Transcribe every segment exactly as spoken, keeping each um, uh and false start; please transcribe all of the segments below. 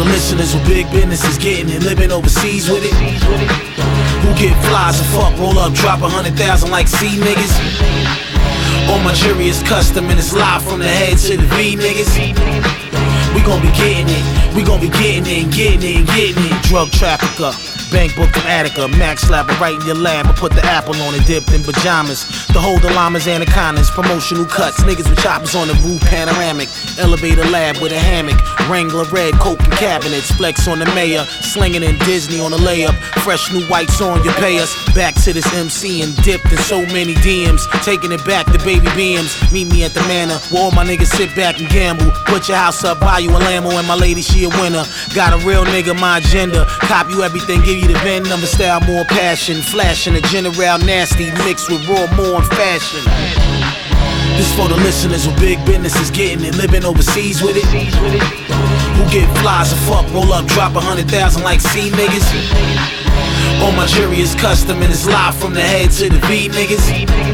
the listeners who big business is getting it, living overseas with it. Who get flies and fuck, roll up, drop a hundred thousand like C niggas. All my jury is custom and it's live from the head to the V niggas. We gon' be getting it, we gon' be getting it and getting it and getting it. Drug trafficker, bank book from Attica, Max slapper right in your lab, I put the apple on it, dipped in pajamas. The whole the llamas, anacondas, promotional cuts, niggas with choppers on the roof, panoramic, elevator lab with a hammock, Wrangler red, coke and cabinets, flex on the mayor, slinging in Disney on the layup, fresh new whites on, you pay us. Back to this M C and dipped in so many D Ms, taking it back to baby B Ms. Meet me at the manor, where all my niggas sit back and gamble. Put your house up, buy you a Lambo, and my lady, she a winner. Got a real nigga, my agenda, cop you everything, give you the V I N number, style, more passion, flashing a general nasty, mixed with raw, more in fashion. This for the listeners who big business is getting it, living overseas with it. Who get flies and fuck, roll up, drop a hundred thousand like C niggas. All my jury is custom and it's live from the head to the V niggas.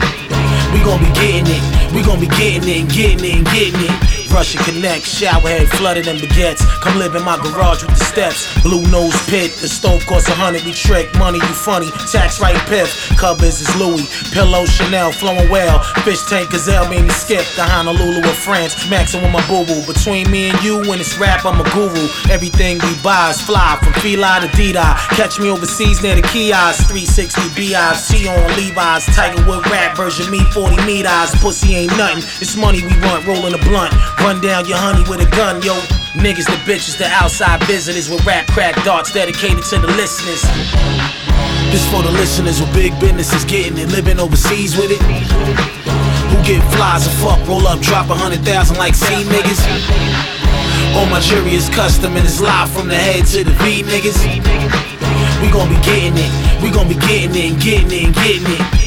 We gon' be getting it, we gon' be getting it and getting it and getting it. Russian Connect, shower head flooded in baguettes. Come live in my garage with the steps. Blue nose pit, the stove costs a hundred, we trick. Money, you funny, tax right piff. Covers is Louis, pillow Chanel, flowing well. Fish tank gazelle made me skip the Honolulu of France. Maxing with my boo-boo. Between me and you, when it's rap, I'm a guru. Everything we buy is fly, from Fila to D-Dot. Catch me overseas near the kiosks. three sixty B Is, T on Levi's. Tiger Wood rap version, me forty meters. Pussy ain't nothing, it's money we want, rolling a blunt. Run down your honey with a gun, yo. Niggas the bitches, the outside visitors with rap crack darts dedicated to the listeners. This for the listeners who big business is getting it, living overseas with it. Who get flies and fuck, roll up, drop a hundred thousand like C niggas. All my jury is custom and it's live from the head to the V niggas. We gon' be getting it, we gon' be getting it and getting it and getting it.